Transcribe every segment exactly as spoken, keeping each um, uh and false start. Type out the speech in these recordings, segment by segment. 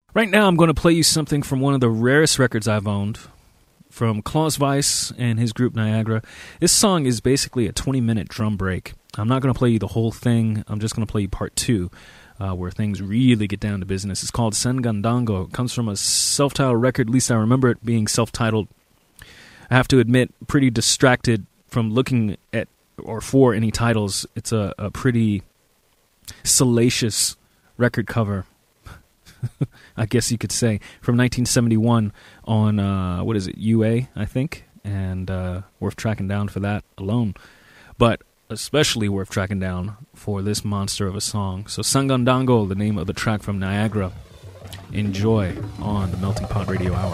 Right now, I'm going to play you something from one of the rarest records I've owned, from Klaus Weiss and his group Niagara. This song is basically a twenty-minute drum break. I'm not going to play you the whole thing. I'm just going to play you part two, uh, where things really get down to business. It's called Sengandango. It comes from a self-titled record. At least I remember it being self-titled. I have to admit, pretty distracted from looking at or for any titles. It's a, a pretty salacious record cover, I guess you could say, from nineteen seventy-one on, uh, what is it, U A, I think, and uh, worth tracking down for that alone, but especially worth tracking down for this monster of a song. So Sengandango, the name of the track from Niagara. Enjoy on the Melting Pot Radio Hour.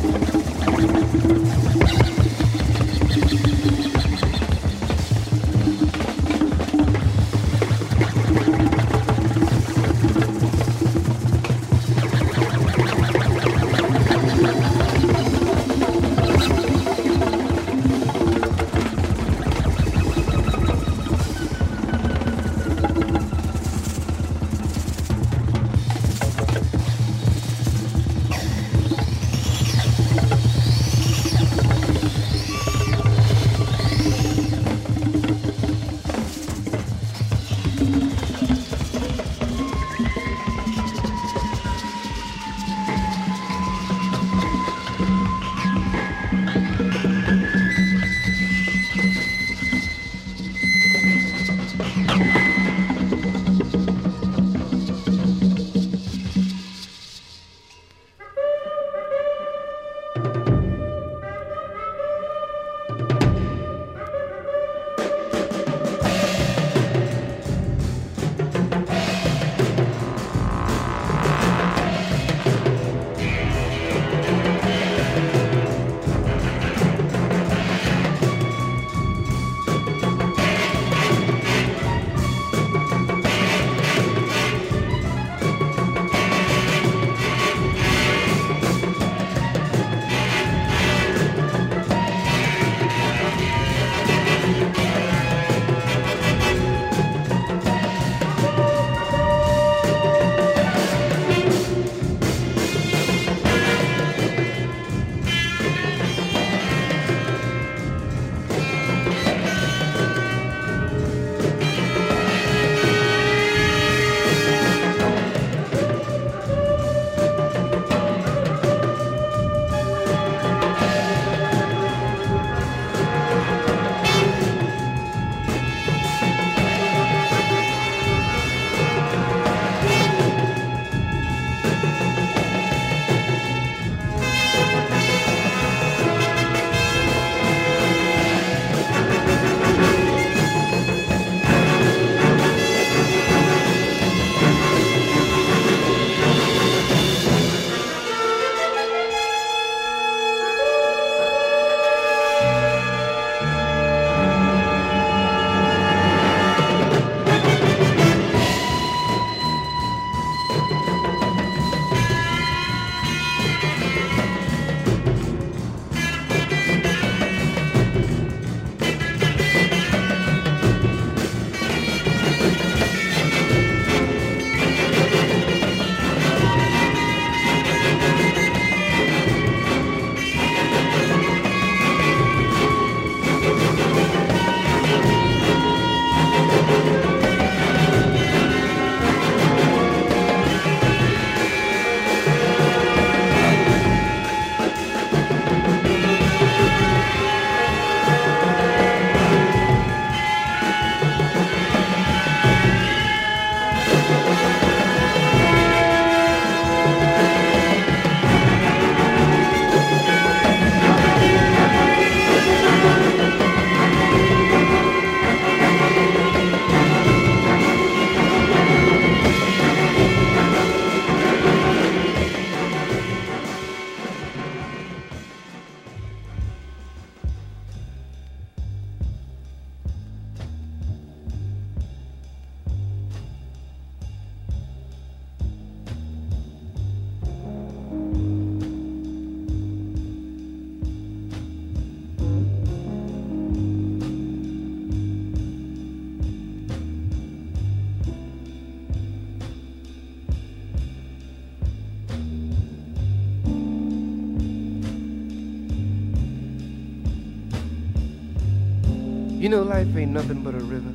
You know, life ain't nothing but a river,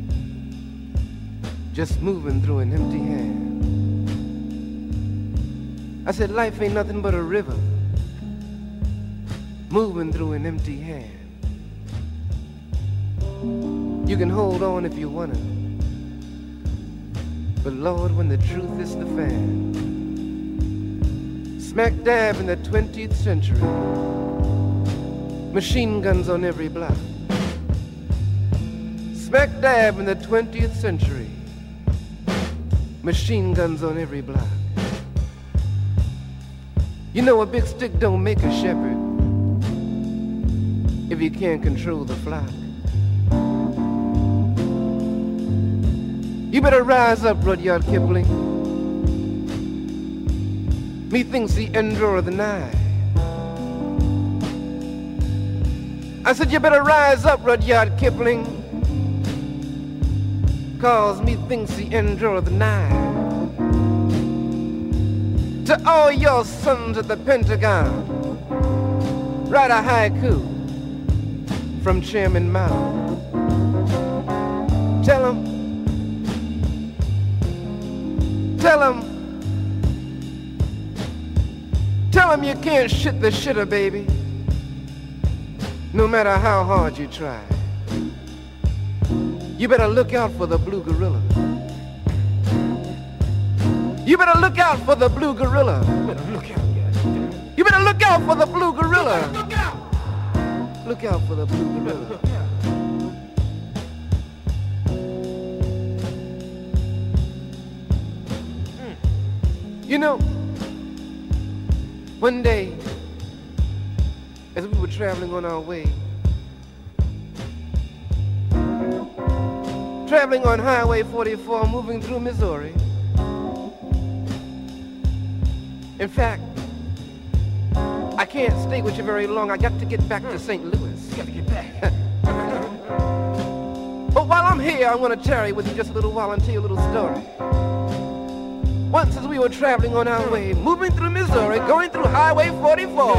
just moving through an empty hand. I said life ain't nothing but a river, moving through an empty hand. You can hold on if you wanna, but Lord, when the truth hits the fan, smack dab in the twentieth century, machine guns on every block. Smack dab in the twentieth century, machine guns on every block. You know a big stick don't make a shepherd if you can't control the flock. You better rise up, Rudyard Kipling. Methinks the endure of the night. I said you better rise up, Rudyard Kipling, 'cause methinks the endure of the night. To all your sons at the Pentagon, write a haiku from Chairman Mao. Tell him, tell him, tell him you can't shit the shitter, baby, no matter how hard you try. You better look out for the blue gorilla. You better look out for the blue gorilla. You better look out, yeah. You better look out for the blue gorilla. Look out. Look out for the blue gorilla. Look out. You know, one day, as we were traveling on our way, traveling on Highway forty-four, moving through Missouri. In fact, I can't stay with you very long. I got to get back to Saint Louis. You got to get back. But while I'm here, I'm going to tarry with you just a little while and tell you a little story. Once as we were traveling on our way, moving through Missouri, going through Highway forty-four.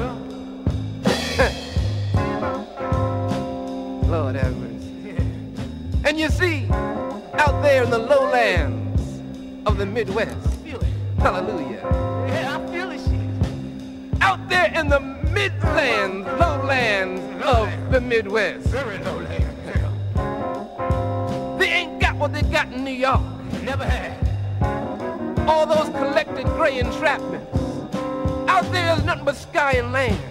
Lord have mercy. And you see, out there in the lowlands of the Midwest, hallelujah. Yeah, I feel it, shit. Out there in the midlands, lowlands of the Midwest. Very lowland, yeah. They ain't got what they got in New York. Never had. All those collected gray entrapments. Out there is nothing but sky and land.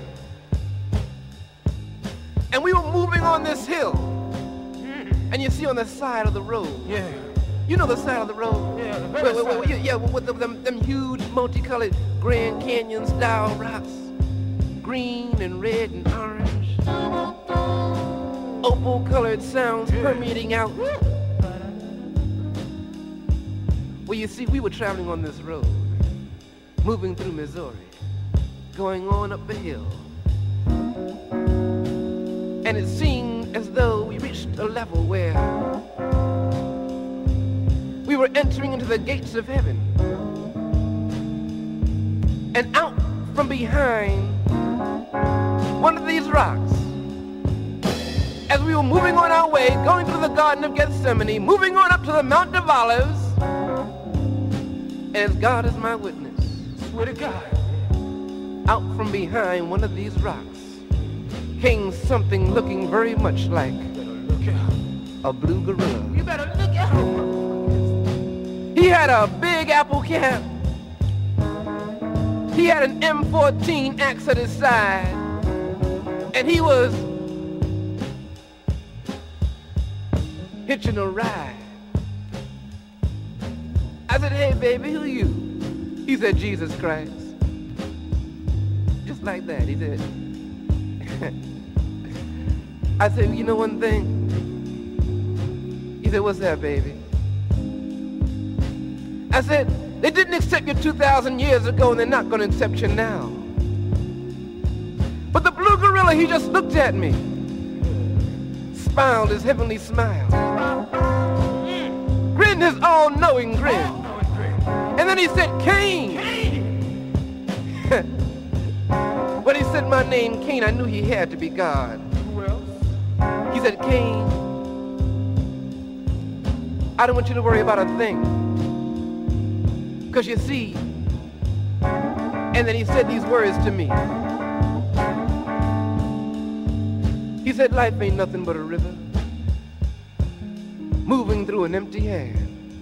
And we were moving on this hill. Mm. And you see on the side of the road. Yeah. You know the side of the road? Yeah, the very wait, wait, side. wait, yeah, yeah, with the, them, them huge multicolored Grand Canyon style rocks. Green and red and orange. Opal colored sounds yeah. permeating out. Well, you see, we were traveling on this road, moving through Missouri, going on up a hill. And it seemed as though we reached a level where we were entering into the gates of heaven. And out from behind one of these rocks, as we were moving on our way, going through the Garden of Gethsemane, moving on up to the Mount of Olives, and as God is my witness, swear to God, out from behind one of these rocks came something looking very much like a blue gorilla. You better look out. He had a big apple cap. He had an M fourteen axe at his side. And he was hitching a ride. I said, hey, baby, who you? He said, Jesus Christ. Just like that, he did. I said, you know one thing? He said, what's that, baby? I said, they didn't accept you two thousand years ago, and they're not going to accept you now. But the blue gorilla, he just looked at me, smiled his heavenly smile, grinned his all-knowing grin. And then he said, Cain. When he said my name, Cain, I knew he had to be God. Who else? He said, Cain, I don't want you to worry about a thing. Because you see, and then he said these words to me. He said, life ain't nothing but a river moving through an empty hand.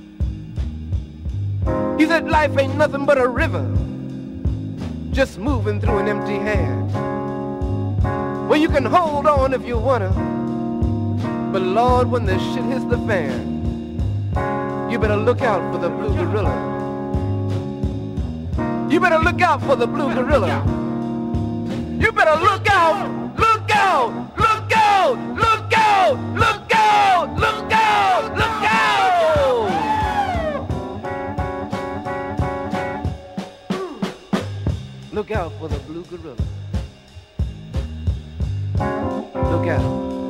He said, life ain't nothing but a river just moving through an empty hand. Well, you can hold on if you wanna, but Lord, when the shit hits the fan, you better look out for the blue gorilla. You better look out for the blue gorilla. You better look out, look out, look out, look out, look out, look out, look out. Look out for the blue gorilla. Look out.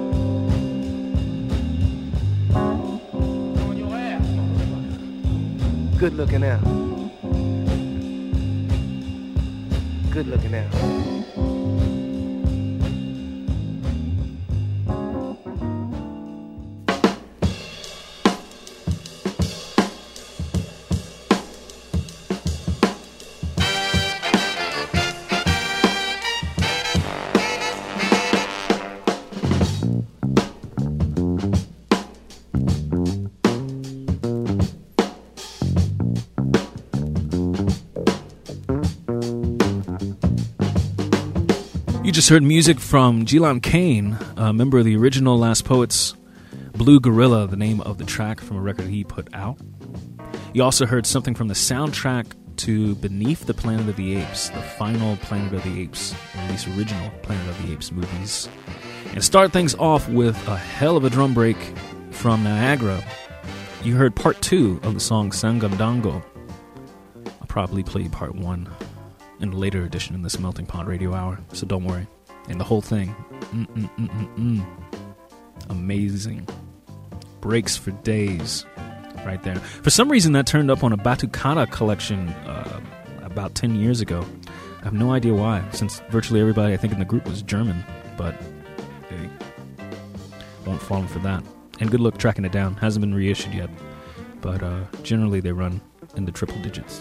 On your ass, motherfucker. Good looking out. Good looking out. You just heard music from Jilan Kane, a member of the original Last Poets, Blue Gorilla, the name of the track from a record he put out. You also heard something from the soundtrack to Beneath the Planet of the Apes, the final Planet of the Apes, or at least original Planet of the Apes movies. And start things off with a hell of a drum break from Niagara. You heard part two of the song Sangam Dango. I'll probably play part one in a later edition in this Melting Pot Radio Hour, so don't worry. And the whole thing, mm-mm-mm-mm-mm. Amazing. Breaks for days right there. For some reason, that turned up on a Batucada collection uh, about ten years ago. I have no idea why, since virtually everybody, I think, in the group was German, but they won't fall for that. And good luck tracking it down. Hasn't been reissued yet, but uh, generally they run in the triple digits.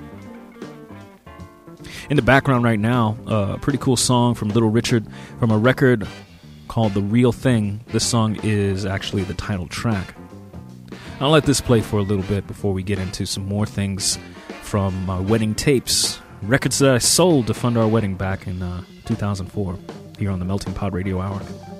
In the background right now, uh, a pretty cool song from Little Richard from a record called The Real Thing. This song is actually the title track. I'll let this play for a little bit before we get into some more things from my wedding tapes, records that I sold to fund our wedding back in uh, two thousand four here on the Melting Pot Radio Hour.